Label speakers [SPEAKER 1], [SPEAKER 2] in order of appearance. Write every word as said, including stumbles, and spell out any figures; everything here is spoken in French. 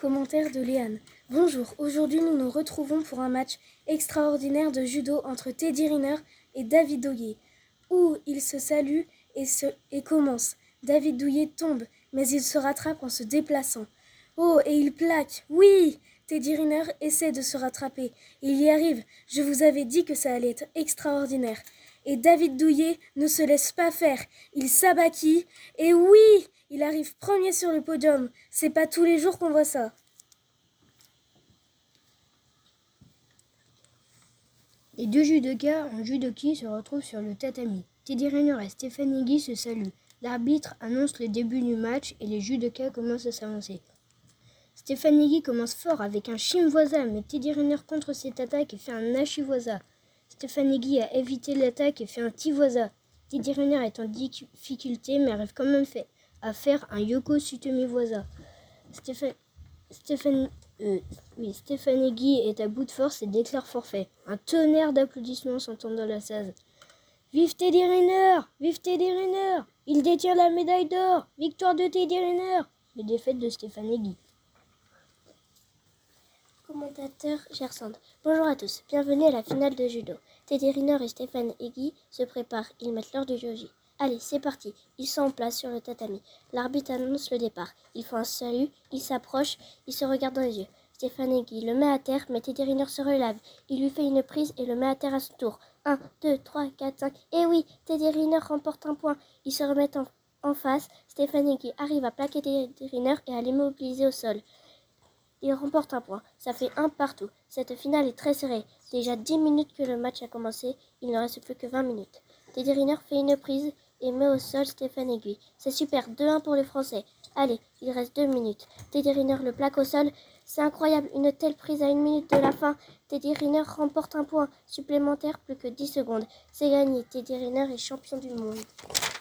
[SPEAKER 1] Commentaire de Léane. Bonjour, aujourd'hui nous nous retrouvons pour un match extraordinaire de judo entre Teddy Riner et David Douillet, où ils se saluent et, se, et commencent. David Douillet tombe, mais il se rattrape en se déplaçant. Oh, et il plaque, oui! Teddy Riner essaie de se rattraper. Il y arrive, je vous avais dit que ça allait être extraordinaire. Et David Douillet ne se laisse pas faire. Il s'abattit, et oui! Il arrive premier sur le podium. C'est pas tous les jours qu'on voit ça.
[SPEAKER 2] Les deux judokas en judoki se retrouvent sur le tatami. Teddy Riner et Stéphane Guy se saluent. L'arbitre annonce le début du match et les judokas commencent à s'avancer. Stéphane Guy commence fort avec un Shimwaza, mais Teddy Riner contre cette attaque et fait un Ashiwaza. Stéphane Guy a évité l'attaque et fait un Tiwaza. Teddy Riner est en difficulté mais arrive quand même fait à faire un Yoko Sutomiwaza. Stéphane, Stéphane, euh, oui, Stéphane Guy est à bout de force et déclare forfait. Un tonnerre d'applaudissements s'entend dans la salle. Vive Teddy Riner! Vive Teddy Riner! Il détient la médaille d'or! Victoire de Teddy Riner! Les défaites de Stéphane Guy.
[SPEAKER 3] Commentateur Gersand. Bonjour à tous, bienvenue à la finale de judo. Teddy Riner et Stéphane Guy se préparent, ils mettent l'heure du joji. Allez, c'est parti, ils sont en place sur le tatami. L'arbitre annonce le départ. Ils font un salut, ils s'approchent, ils se regardent dans les yeux. Stéphane Guy le met à terre, mais Teddy Riner se relève. Il lui fait une prise et le met à terre à son tour. un, deux, trois, quatre, cinq. Et oui, Teddy Riner remporte un point. Ils se remettent en, en face. Stéphane Guy arrive à plaquer Teddy Riner et à l'immobiliser au sol. Il remporte un point. Ça fait un partout. Cette finale est très serrée. Déjà dix minutes que le match a commencé. Il ne reste plus que vingt minutes. Teddy Riner fait une prise et met au sol Stéphane Guy. C'est super, deux un pour les Français. Allez, il reste deux minutes. Teddy Riner le plaque au sol. C'est incroyable, une telle prise à une minute de la fin. Teddy Riner remporte un point supplémentaire, plus que dix secondes. C'est gagné, Teddy Riner est champion du monde.